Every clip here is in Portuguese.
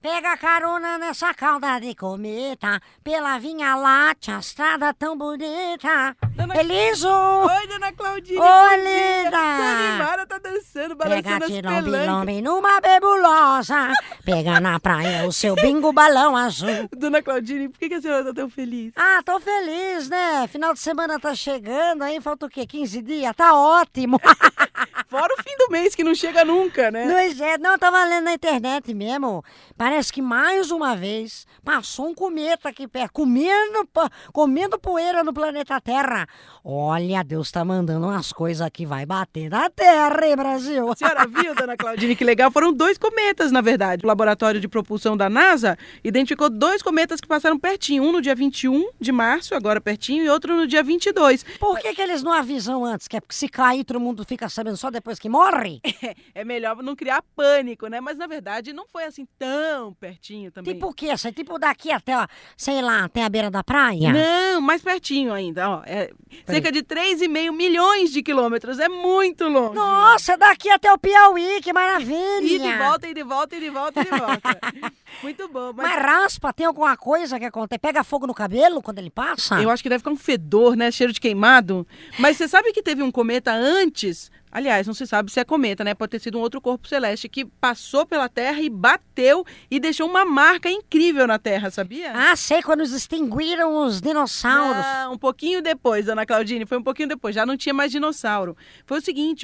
Pega carona nessa cauda de cometa, pela Vinha Láctea, estrada tão bonita. Eliso! Oi, dona Claudine! Oi, linda! Dona Mara tá dançando, balançando as pelancas. Pega numa bebulosa, pega na praia o seu bingo balão azul. Dona Claudine, por que a senhora tá tão feliz? Ah, tô feliz, né? Final de semana tá chegando, aí falta o quê? 15 dias? Tá ótimo! Fora o fim do mês, que não chega nunca, né? Não, tava lendo na internet mesmo. Parece que mais uma vez passou um cometa aqui perto, comendo poeira no planeta Terra. Olha, Deus tá mandando umas coisas que vai bater na Terra, hein, Brasil? A senhora viu, dona Claudine, que legal? Foram 2 cometas, na verdade. O laboratório de propulsão da NASA identificou 2 cometas que passaram pertinho. Um no dia 21 de março, agora pertinho, e outro no dia 22. Por que eles não avisam antes? Que é porque se cair, todo mundo fica sabendo só depois que morre? É melhor não criar pânico, né? Mas, na verdade, não foi assim tão pertinho também. Tipo o quê? Você tipo daqui até, ó, sei lá, até a beira da praia? Não, mais pertinho ainda, ó. É cerca de 3,5 milhões de quilômetros. É muito longe. Nossa, daqui até o Piauí, que maravilha! E de volta, e de volta, e de volta, e de volta. Muito bom. Mas raspa, tem alguma coisa que acontece? Pega fogo no cabelo quando ele passa? Eu acho que deve ficar um fedor, né? Cheiro de queimado. Mas você sabe que teve um cometa antes? Aliás, não se sabe se é cometa, né? Pode ter sido um outro corpo celeste que passou pela Terra e bateu e deixou uma marca incrível na Terra, sabia? Ah, sei, quando eles extinguiram os dinossauros. Ah, um pouquinho depois, dona Claudine, foi um pouquinho depois, já não tinha mais dinossauro. Foi o seguinte,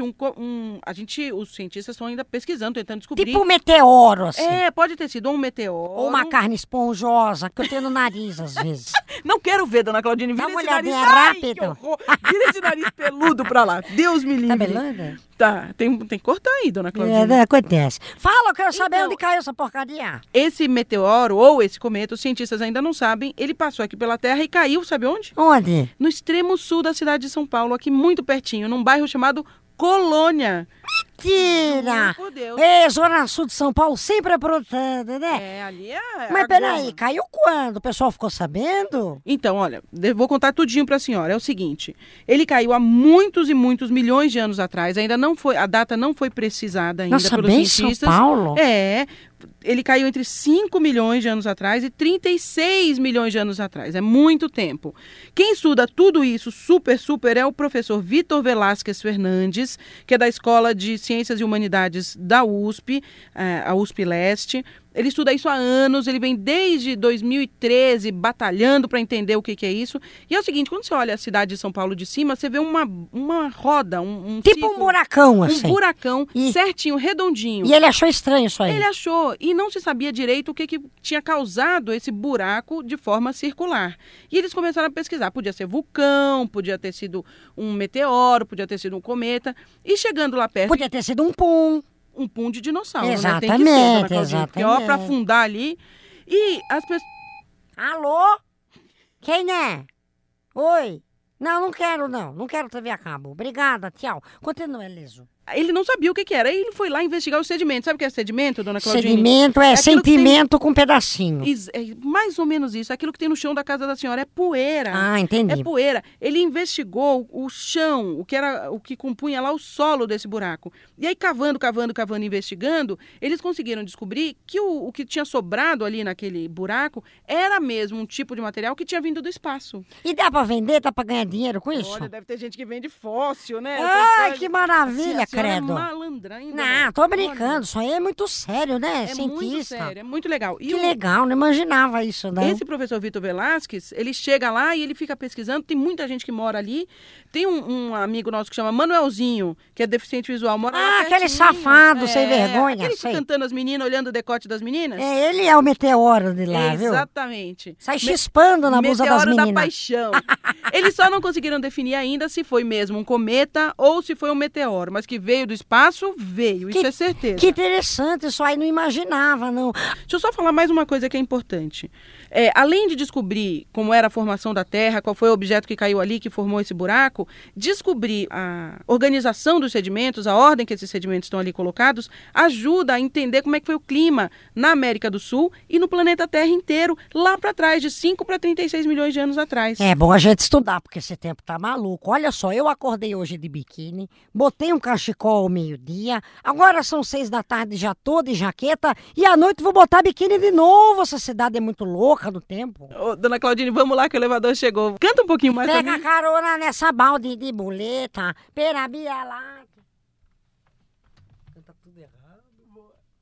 os cientistas estão ainda pesquisando, tentando descobrir. Tipo um meteoro, assim. É, pode ter sido um meteoro. Ou uma carne esponjosa, que eu tenho no nariz, às vezes. Não quero ver, dona Claudine, Dá vira uma esse nariz. olhadinha rápido. Ai, que horror. Vira esse nariz peludo pra lá, Deus me livre. Tá belando? Tá, tem que cortar aí, dona Claudine. Acontece. Fala, eu quero saber Então, onde caiu essa porcaria. Esse meteoro, ou esse cometa, os cientistas ainda não sabem, ele passou aqui pela Terra e caiu, sabe onde? Onde? No extremo sul da cidade de São Paulo, aqui muito pertinho, num bairro chamado Colônia. Mentira! Por Deus. Ei, Zona Sul de São Paulo sempre aprontando, né? É, ali é... Mas a peraí, goma. caiu quando? O pessoal ficou sabendo? Então, olha, eu vou contar tudinho pra senhora. É o seguinte, ele caiu há muitos e muitos milhões de anos atrás, ainda não foi, a data não foi precisada ainda Nossa, pelos bem cientistas. São Paulo? É, ele caiu entre 5 milhões de anos atrás e 36 milhões de anos atrás. É muito tempo. Quem estuda tudo isso super é o professor Vitor Velasquez Fernandes, que é da Escola de Ciências e Humanidades da USP, a USP Leste. Ele estuda isso há anos, ele vem desde 2013 batalhando para entender o que é isso. E é o seguinte, quando você olha a cidade de São Paulo de cima, você vê uma roda, um Tipo círculo, um buracão, assim. um buracão E- certinho, redondinho. E ele achou estranho isso aí. Ele achou e não se sabia direito o que tinha causado esse buraco de forma circular. E eles começaram a pesquisar. Podia ser vulcão, podia ter sido um meteoro, podia ter sido um cometa. E chegando lá perto... Podia ter sido um pum. Um pum de dinossauro, né? Exatamente, Tem que ser, dona Claudine, porque, ó, exatamente. pra afundar ali. E as pessoas... Alô? Quem é? Oi? Não quero não. Não quero TV a cabo. Obrigada, tchau. Continua, Eliso. Ele não sabia o que era. Aí ele foi lá investigar os sedimentos. Sabe o que é sedimento, dona Claudine? Sedimento é aquilo que sentimento com pedacinho. É mais ou menos isso. Aquilo que tem no chão da casa da senhora é poeira. Ah, entendi. É poeira. Ele investigou o chão, o que compunha lá o solo desse buraco. E aí, cavando, investigando, eles conseguiram descobrir que o que tinha sobrado ali naquele buraco era mesmo um tipo de material que tinha vindo do espaço. E dá pra vender? Dá pra ganhar dinheiro com isso? Olha, deve ter gente que vende fóssil, né? Ai, que maravilha, A senhora credo. É malandra ainda. Não, tô brincando. Isso aí é muito sério, né? É Cientista. muito sério, é muito legal. E Que legal, não imaginava isso, não. Esse professor Vitor Velasquez, ele chega lá e ele fica pesquisando, tem muita gente que mora ali. Tem um amigo nosso que chama Manuelzinho, que é deficiente visual, mora lá aquele pertinho. safado, sem vergonha. Aquele que sei. cantando as meninas, olhando o decote das meninas. É, ele é o meteoro de lá, viu? Exatamente. Sai chispando na blusa das Meteoro da meninas. paixão. Eles só não conseguiram definir ainda se foi mesmo um cometa ou se foi um meteoro, mas que veio do espaço, veio, isso é certeza. Que interessante, isso aí não imaginava, não. Deixa eu só falar mais uma coisa que é importante. Além de descobrir como era a formação da Terra, qual foi o objeto que caiu ali, que formou esse buraco, descobrir a organização dos sedimentos, a ordem que esses sedimentos estão ali colocados, ajuda a entender como é que foi o clima na América do Sul e no planeta Terra inteiro, lá para trás, de 5 para 36 milhões de anos atrás. É bom a gente estudar. estudar, porque esse tempo tá maluco. Olha só, eu acordei hoje de biquíni, botei um cachecol ao meio-dia, agora são 6 da tarde, já tô de jaqueta, e à noite vou botar biquíni de novo. Essa cidade é muito louca do tempo. Ô, dona Claudine, vamos lá que o elevador chegou. Canta um pouquinho mais pra Pega mim. carona nessa balde de boleta, perabia lá. Canta tudo errado, boa.